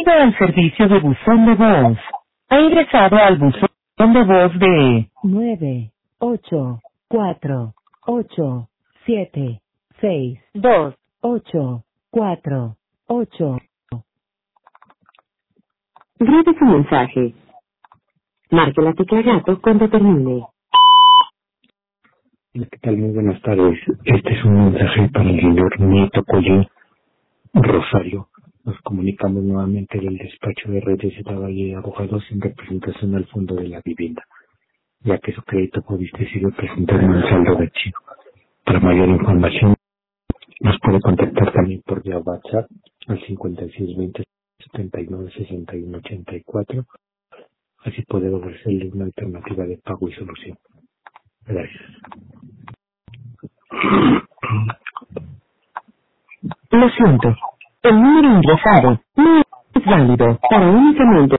Bienvenido al servicio de buzón de voz. Ha ingresado al buzón de voz de 98487628488. Grabe su mensaje. Marque la tecla gato cuando termine. ¿Qué tal? Muy buenas tardes. Este es un mensaje para el señor Nieto Collín Rosario. Nos comunicamos nuevamente del despacho de Reyes de la Valle de Abogados en representación al Fondo de la Vivienda, ya que su crédito fue sigue presentando un saldo de archivo. Para mayor información, nos puede contactar también por vía WhatsApp al 5620 79 61 84. Así poder ofrecerle una alternativa de pago y solución. Gracias. Lo siento. El número ingresado no es válido para únicamente